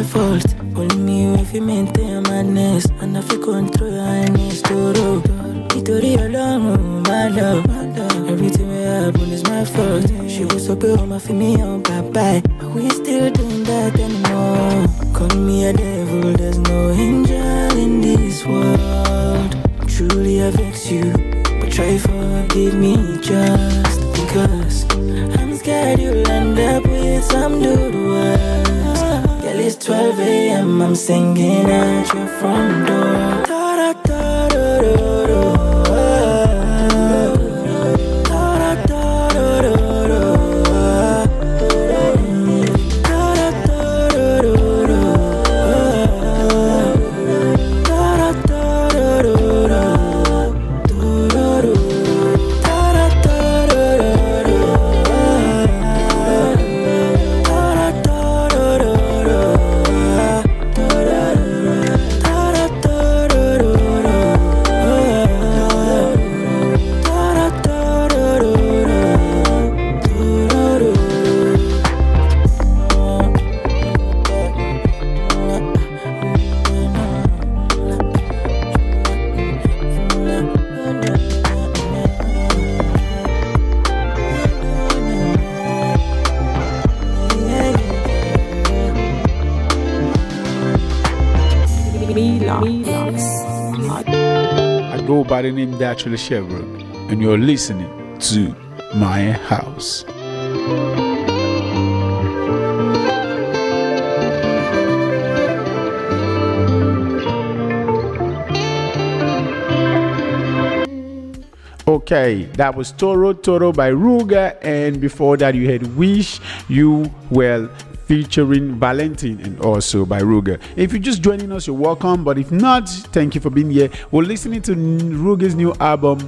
my fault. Only me if you maintain my nest. And if you control your nest to roll. Victory alone, my love. Everything that happen is my fault. She was so good on my female, bye bye. But we still doing that anymore. Call me a devil, there's no angel in this world. Truly I vex you, but try forgive me just because I'm scared you'll end up with some dude worse. Girl, it's twelve a.m. I'm singing at your front door. By the name Naturally Chevron, and you're listening to My House. Okay, that was Toro Toro by Ruger, and before that you had Wish You Well featuring Valentine, and also by Ruger. If you're just joining us, you're welcome, but if not, thank you for being here. We're listening to Ruger's new album,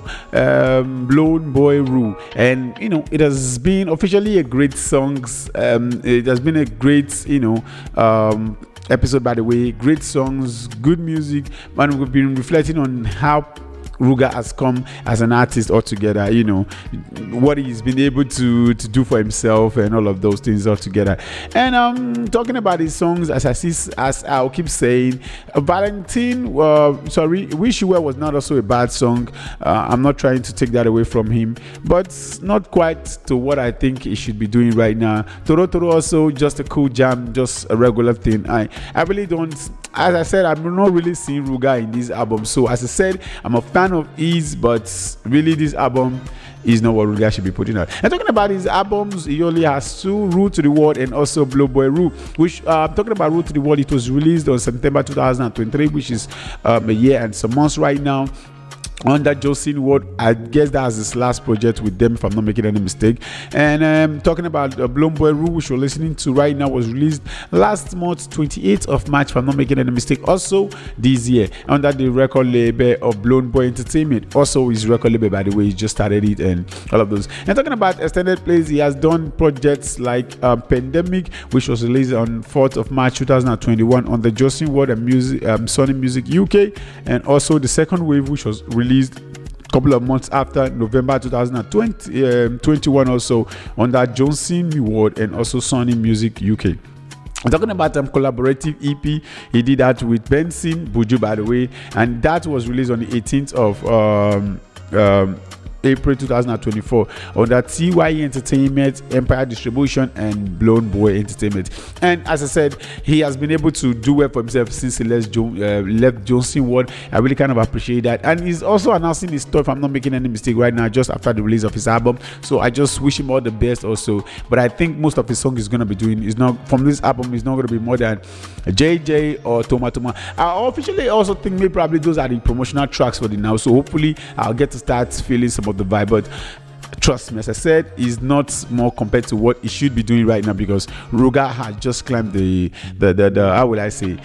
um, Blown Boy Rue, and you know, it has been officially a great songs. Um, it has been a great, you know, um, episode, by the way. Great songs, good music, and we've been reflecting on how Ruger has come as an artist altogether, you know, what he's been able to to do for himself and all of those things altogether. And um talking about his songs, as I see, as I'll keep saying, uh, Valentine, uh, sorry, Wish You Well was not also a bad song. uh, I'm not trying to take that away from him, but not quite to what I think he should be doing right now. Toro Toro also just a cool jam, just a regular thing. I I really don't, as I said, I'm not really seeing Ruger in this album. So as I said, I'm a fan of his, but really this album is not what Ruger should be putting out. And talking about his albums, he only has two, Root to the World and also Blow Boy Rue, which uh, I'm talking about Root to the World. It was released on September two thousand twenty-three, which is um, a year and some months right now. Under Josin Ward, I guess that was his last project with them, if I'm not making any mistake. And um, talking about uh, Blown Boy Rue, which we're listening to right now, was released last month, twenty-eighth of March, if I'm not making any mistake. Also this year, under the record label of Blown Boy Entertainment. Also his record label, by the way, he just started it and all of those. And talking about extended plays, he has done projects like uh, Pandemic, which was released on fourth of March two thousand twenty-one on the Josin Ward and Music, um, Sony Music U K, and also the Second Wave, which was released a couple of months after, November two thousand twenty-one, also on that Josin Ward and also Sony Music U K. I'm talking about um, collaborative E P. He did that with Benson Buju, by the way, and that was released on the eighteenth of um, um, April two thousand twenty-four under T Y E Entertainment, Empire Distribution, and Blown Boy Entertainment. And as I said, he has been able to do well for himself since he left, jo- uh, left Josin Ward. I really kind of appreciate that. And he's also announcing his tour, if I'm not making any mistake, right now, just after the release of his album. So I just wish him all the best also. But I think most of his songs he's going to be doing is not, from this album, is not going to be more than J J or Toma Toma. I officially also think maybe probably those are the promotional tracks for the now. So hopefully I'll get to start feeling some of the vibe, but trust me, as I said, is not more compared to what he should be doing right now, because Ruger has just climbed the the, the the how will I say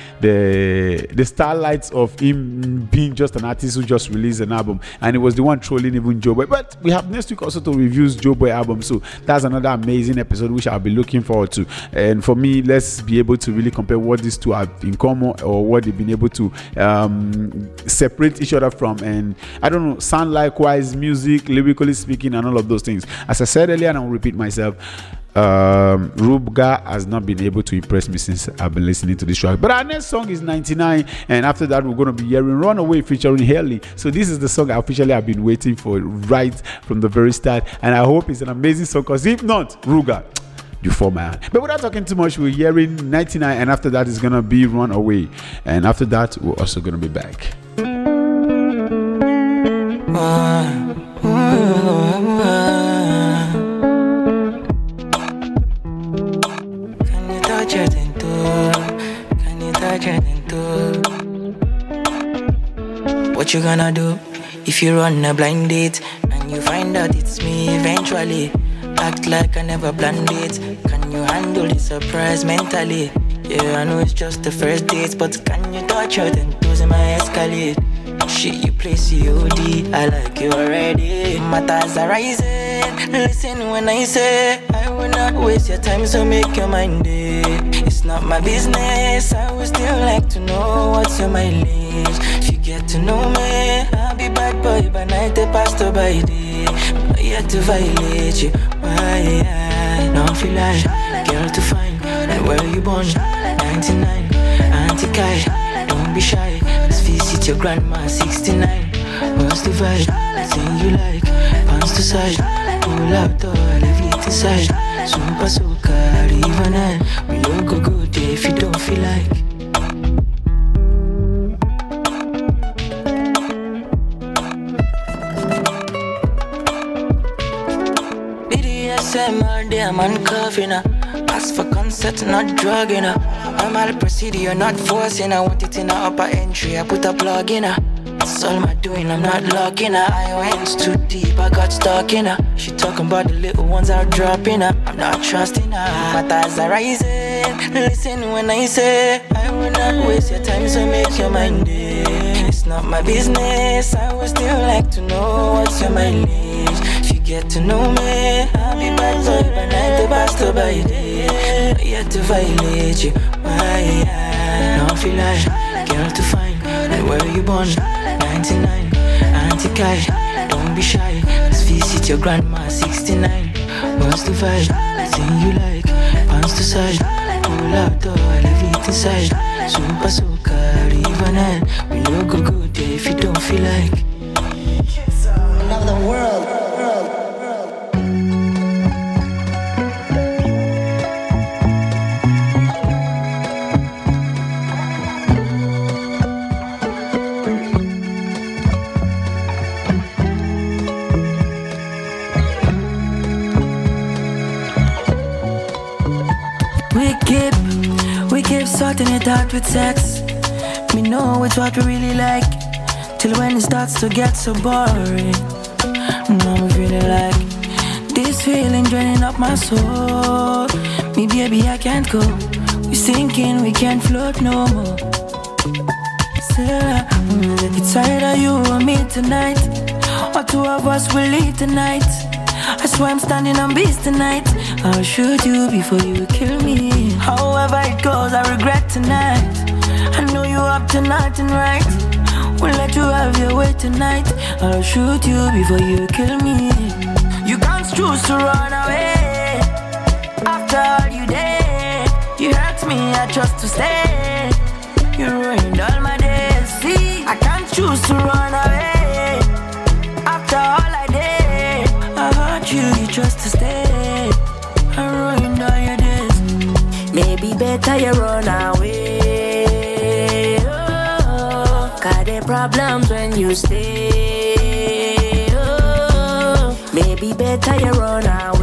the the starlights of him being just an artist who just released an album, and it was the one trolling even Joe Boy. But we have next week also to review Joe Boy album, so that's another amazing episode which I'll be looking forward to. And for me, let's be able to really compare what these two have in common, or what they've been able to um, separate each other from, and I don't know, sound likewise, music, lyrically speaking, and all of those things. As I said earlier, and I'll repeat myself, Um, Rubga has not been able to impress me since I've been listening to this track. But our next song is ninety-nine, and after that, we're going to be hearing Runaway featuring Haley. So, this is the song I officially have been waiting for right from the very start, and I hope it's an amazing song, because if not, Ruga, you fall my hand. But without talking too much, we're hearing ninety-nine, and after that, it's going to be Runaway, and after that, we're also going to be back. Uh, uh, uh. What you gonna do if you run a blind date and you find out it's me eventually? Act like I never planned it. Can you handle the surprise mentally? Yeah, I know it's just the first date, but can you touch her then toes in my escalade? Shit, you play C O D, I like you already. Matters are rising, listen when I say I will not waste your time, so make your mind day. It's not my business, I would still like to know what's your mileage. If you get to know me, I'll be bad boy by night, the pastor by day. But yet to violate you, why I don't feel like girl to find. And where you born, ninety-nine, Auntie Kai, don't be shy. Let's visit your grandma, sixty-nine. What's the vibe? Thing you like, pants to side. Pull out all, leave it inside. Super soaker, even I. We don't go good if you don't feel like. B D S M all day, I'm uncovering her. Ask for consent, not drugging her. I'm all procedure, not forcing her. Want it in her upper entry, I put a plug in her. That's all I'm doing, I'm not locking her. I went too deep, I got stuck in her. She talking about the little ones are dropping her. I'm not trusting her. Matters are rising, listen when I say I will not waste your time, so make your mind day. It's not my business, I would still like to know what's your mileage. If you get to know me, I'll be bad boy by night, the bastard by day. But yet to violate you, why I don't feel like girl to find. And where you born, ninety-nine, Auntie Kai, don't be shy. Let's visit your grandma, sixty-nine. What's the vibe? Thing you like, pants to side. Pull out all, leave it inside. Super soaker, even I. We no go good if you don't feel like. Love the world. We keep, we keep sorting it out with sex. We know it's what we really like, till when it starts to get so boring. Now I'm feeling like this feeling draining up my soul. Me baby, I can't go. We sinking, we can't float no more. Sarah, it's either you or me tonight, or two of us will leave tonight. I swear I'm standing on beast tonight. I'll shoot you before you kill me. However it goes, I regret tonight. I know you up to nothing right. We'll let you have your way tonight. I'll shoot you before you kill me. You can't choose to run away. After all you did, you hurt me, I chose to stay. You ruined all my days. See, I can't choose to run away. After all I did, I hurt you, you chose to stay. I ruined all your days. Maybe better you run away. Oh, cause there problems when you stay. Oh, maybe better you run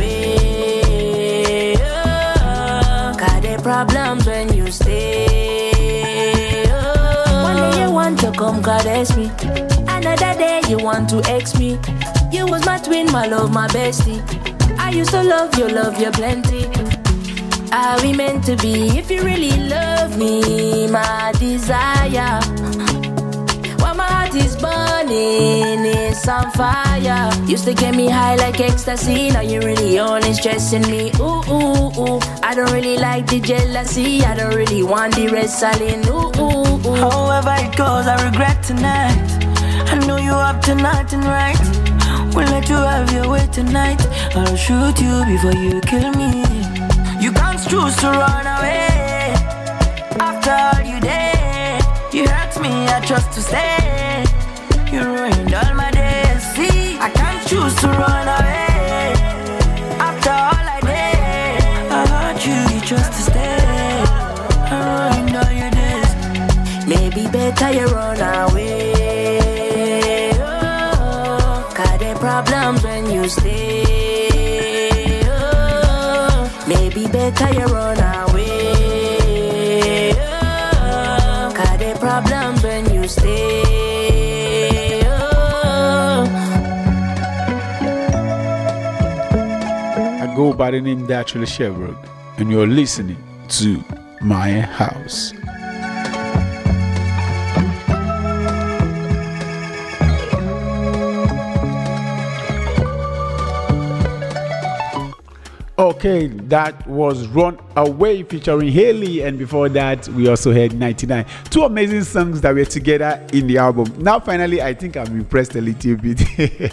away. Oh, cause there problems when you stay. Oh, one day you want to come caress me, another day you want to ex me. You was my twin, my love, my bestie. I used to love you, love you plenty. Are we meant to be? If you really love me, my desire, while my heart is burning, it's on fire. Used to get me high like ecstasy, now you really only stressing me. Ooh, ooh, ooh, I don't really like the jealousy, I don't really want the wrestling. Ooh, ooh, ooh. However it goes, I regret tonight. I know you up to nothing right. We'll let you have your way tonight. I'll shoot you before you kill me. choose to run away. After all you did, you hurt me, I chose to stay. You ruined all my days. See, I can't choose to run away. After all I did, I hurt you, you chose to stay. I ruined all your days. Maybe better you run away. Oh, cause there problems when you stay. Oh, maybe better you run away. Oh, cause there problems when you stay. Go by the name Naturally Sherbrooke, and you're listening to My House. Okay, that was Run Away featuring Haley, and before that we also had ninety-nine. Two amazing songs that were together in the album. Now finally I think I'm impressed a little bit.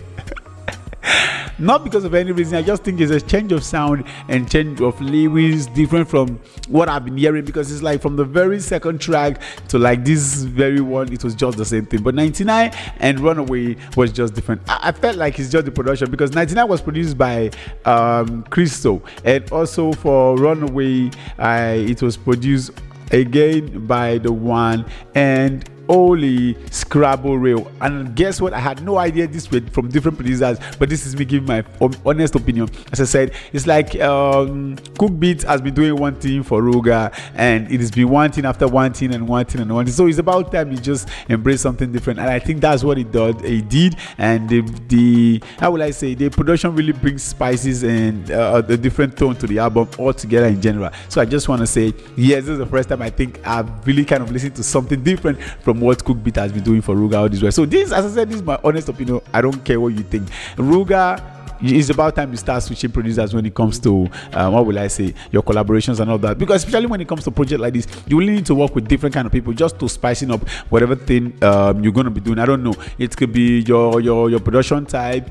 Not because of any reason, I just think it's a change of sound and change of lyrics different from what I've been hearing, because it's like from the very second track to like this very one, it was just the same thing. But ninety-nine and Runaway was just different. I, I felt like it's just the production, because ninety-nine was produced by um, Christo, and also for Runaway, uh, it was produced again by the one and only Scrabble Rail. And guess what? I had no idea this was from different producers, but this is me giving my honest opinion. As I said, it's like um, Cook Beats has been doing one thing for Ruga, and it has been one thing after one thing and one thing and one thing. So it's about time you just embrace something different, and I think that's what it did. It did, and the, the how will I say, the production really brings spices and uh, a different tone to the album altogether in general. So I just want to say, yes, this is the first time I think I've really kind of listened to something different from what Cook Beat has been doing for Ruga all this way. So this, as I said, this is my honest opinion. I don't care what you think. Ruga, it's about time you start switching producers when it comes to uh, what will I say, your collaborations and all that, because especially when it comes to a project like this, you really need to work with different kind of people just to spicing up whatever thing um, you're going to be doing. I don't know, it could be your your your production type,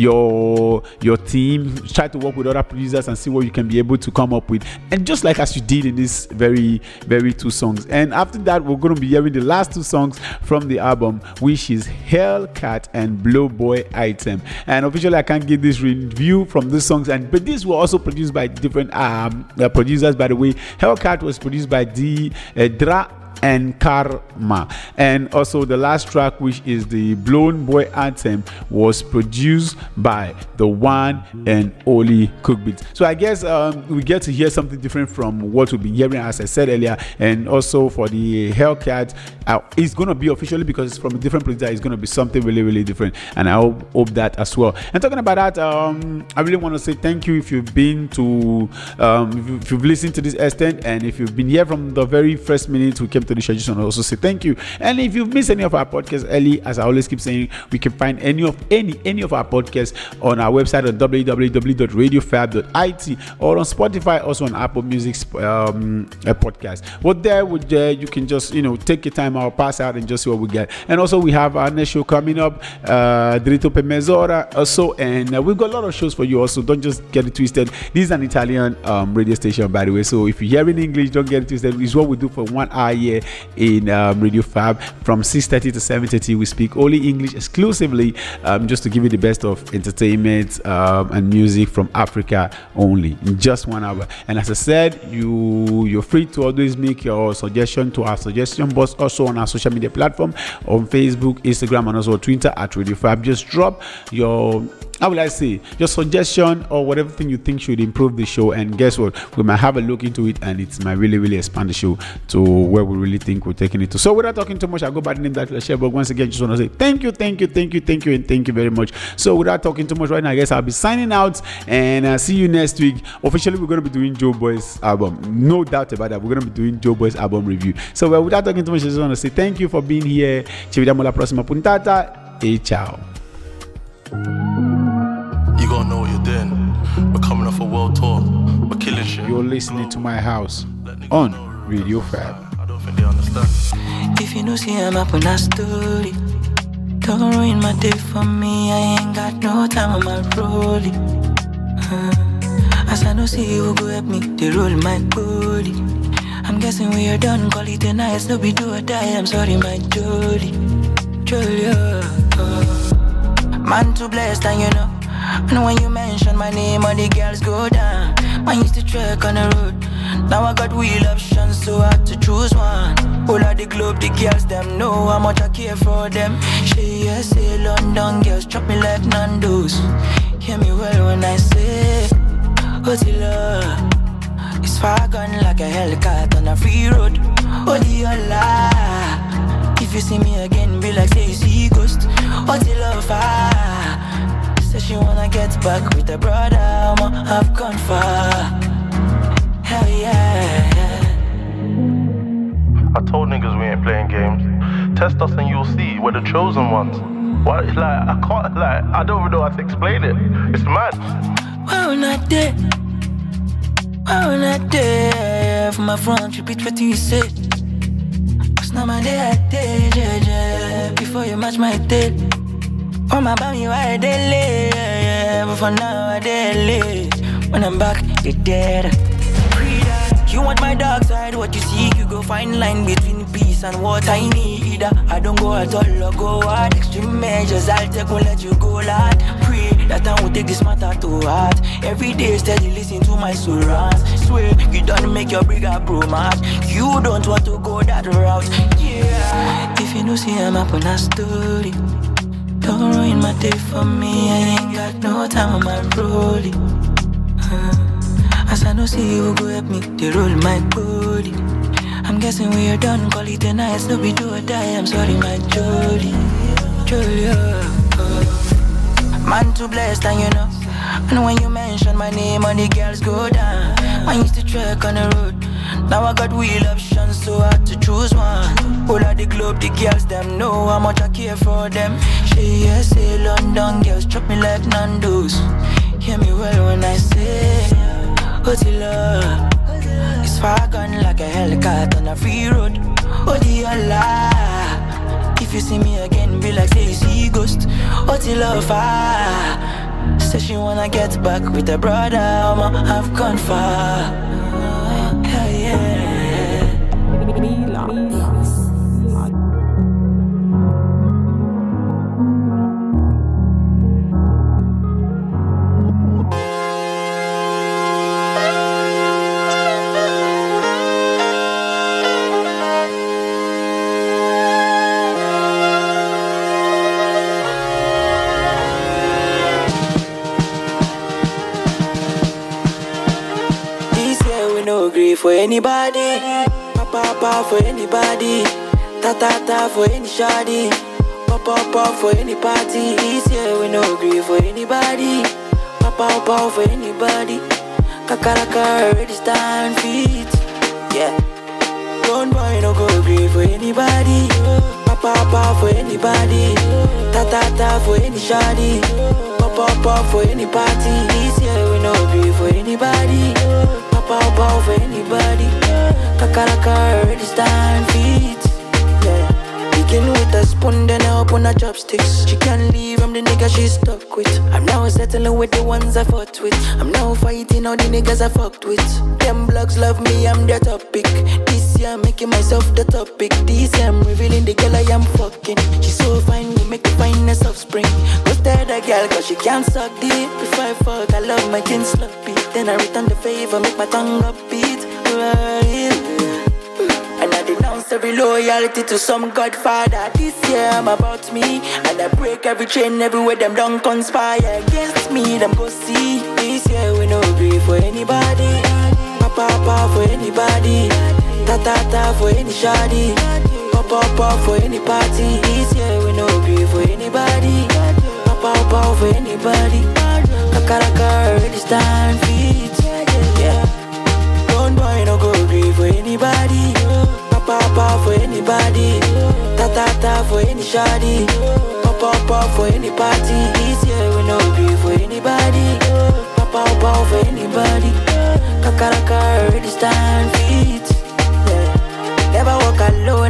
your your team. Try to work with other producers and see what you can be able to come up with, and just like as you did in this very very two songs. And after that, we're going to be hearing the last two songs from the album, which is Hellcat and Blow Boy Item. And officially I can't give this review from these songs, and but these were also produced by different um uh, producers, by the way. Hellcat was produced by D uh, Dra and Karma, and also the last track, which is the Blown Boy Anthem, was produced by the one and only Cook Beat. So I guess um, we get to hear something different from what we've been hearing, as I said earlier. And also for the Hellcat, uh, it's going to be officially, because it's from a different producer, it's going to be something really really different, and I hope, hope that as well. And talking about that, um, I really want to say thank you if you've been to um, if you've listened to this extent, and if you've been here from the very first minute we came to the show. I just want to also say thank you. And if you've missed any of our podcasts early, as I always keep saying, we can find any of any any of our podcasts on our website at w w w dot radio fab dot i t, or on Spotify, also on Apple Music's um, a podcast. But there, with uh, you can just you know take your time out, pass out, and just see what we get. And also we have our next show coming up, uh, Diritto per Mezz'ora, also, and uh, we've got a lot of shows for you. Also, don't just get it twisted. This is an Italian um, radio station, by the way. So if you hear in English, don't get it twisted. It's what we do for one hour here in um, Radio Fab from six thirty to seven thirty. We speak only English exclusively, um, just to give you the best of entertainment um, and music from Africa only in just one hour. And as I said, you you're free to always make your suggestion to our suggestion box, also on our social media platform, on Facebook, Instagram, and also Twitter at Radio Fab. Just drop your, how will I say, your suggestion or whatever thing you think should improve the show, and guess what, we might have a look into it, and it might really really expand the show to where we really think we're taking it to. So without talking too much, I'll go by the name that Sherbrooke. Once again, just want to say thank you, thank you, thank you, thank you, and thank you very much. So without talking too much right now, I guess I'll be signing out, and uh, see you next week. Officially, we're going to be doing Joe Boy's album, no doubt about that. We're going to be doing Joe Boy's album review. So uh, without talking too much, I just want to say thank you for being here. Ci vediamo la prossima puntata e ciao. You gotta know what you're doing. We're coming off a world tour. We're killing shit. You're listening to My House on Radio Fab. I don't think they understand. If you know, see, I'm up on that story. Don't ruin my day for me. I ain't got no time on my rolling. Uh, As I know see you go help me, they roll my body. I'm guessing we are done, call it a night, no be do or die. I'm sorry, my jolly, jolly. Oh. Man too blessed, and you know. And when you mention my name, all the girls go down. Man used to trek on the road. Now I got wheel options, so I had to choose one. All of the globe, the girls, them know how much I care for them. She yes, say London girls, chop me like Nando's. Hear me well when I say, what's the love? It's far gone like a helicopter on a free road. Oh, the Allah. If you see me again, be like, say you see ghost. What's the love for? Say she wanna get back with her brother, I'ma have gone far. Hell yeah. I told niggas we ain't playing games. Test us and you'll see, we're the chosen ones. Why, like, I can't, like, I don't even know how to explain it. It's mad. Why we not there? Why we not there? For my front, repeat what you said. Cause now my day I did, yeah, yeah. Before you match my tail. On my bum, you are dead, yeah, yeah. But for now, I dead. When I'm back, you're dead. You want my dark side, what you seek, you go find line between peace and what I need. I don't go at all or go hard. Extreme measures, I'll take, won't let you go, lad. Pray that I won't take this matter to heart. Every day, steady listen to my surrounds. Swear, you don't make your bigger bro mad. You don't want to go that route, yeah. If you know, see I'm up on a story. Don't ruin my day for me, I ain't got no time on my rolling. uh. As I know see you go help me, they roll my body. I'm guessing we are done, call it a night, no be do or die. I'm sorry, my jolly, jolly. Oh. Man too blessed, and you know. And when you mention my name, all the girls go down. I used to trek on the road. Now I got wheel options, so I had to choose one. All of the globe, the girls, them know how much I care for them. She yes, say London girls, chop me like Nando's. Hear me well when I say, what's the love? It's far gone like a helicopter on a free road. Oh, the Allah. If you see me again, be like, say you see ghost. What's the love for? Say she wanna get back with her brother, I'ma have gone far. Hell yeah. For anybody, papa papa for anybody, ta ta ta for any shoddy, papa papa for any party. This year we no agree for anybody, papa papa for anybody, kakaraka already stand feet, yeah. Don't boy no go agree for anybody, papa papa for anybody, ta ta ta for any shoddy, papa papa for any party. This year we no agree for anybody. Pow pow for anybody. Kakaraka already stand feet. Yeah. Begin with a spoon, then I open her chopsticks. She can't leave, I'm the nigga she's stuck with. I'm now settling with the ones I fought with. I'm now fighting all the niggas I fucked with. Them blogs love me, I'm their topic. This year I'm making myself the topic. This year I'm revealing the girl I am fucking. She's so fine, we make the finest offspring. Go stare the girl cause she can't suck deep. If I fuck, I love my kin sloppy. Then I return the favor, make my tongue upbeat. And I denounce every loyalty to some godfather. This year I'm about me. And I break every chain everywhere them don't conspire against me, them go see. This year we no agree for anybody, papa papa for anybody, ta ta ta for any shoddy, papa papa for any party. This year we no agree for anybody, papa papa for anybody, kakaraka already stand feet, yeah. Don't boy no go agree for anybody, papa papa for anybody, ta ta ta for any shoddy, papa papa for any party. This year we no agree for anybody, papa papa for anybody, kakaraka already stand feet, yeah. Never walk alone,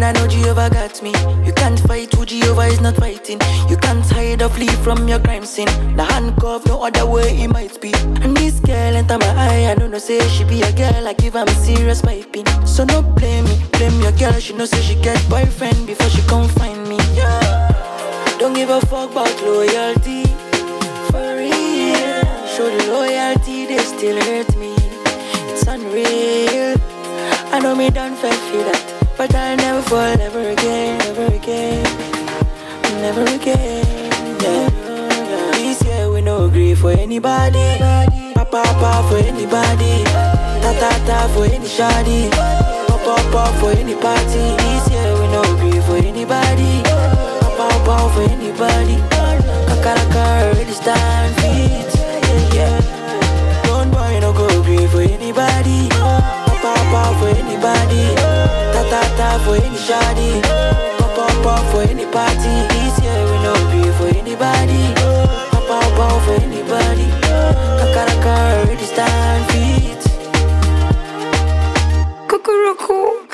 I know Jehovah got me. You can't fight who Jehovah is not fighting. You can't hide or flee from your crime scene. The handcuff, no other way it might be. And this girl enter my eye, I don't know, say she be a girl, I give her serious piping. So no blame me, blame your girl, she know say she get boyfriend before she come find me. Yeah. Don't give a fuck about loyalty. For real, show the loyalty, they still hurt me. It's unreal. I know me done felt feel that, but I'll never fall, never again, never again, never again. Yeah. This year we no agree for anybody. Papa papa for anybody. Ta ta ta for any shoddy. Papa papa for any party. This year we no agree for anybody. Papa papa for anybody. Kakaraka already stand feet. Yeah. Don't boy no go agree for anybody. Papa for anybody, ta ta ta for any shoddy, papa papa for any party. This year we no agree for anybody, papa papa for anybody. Kakaraka already stand feet. Kukuruku.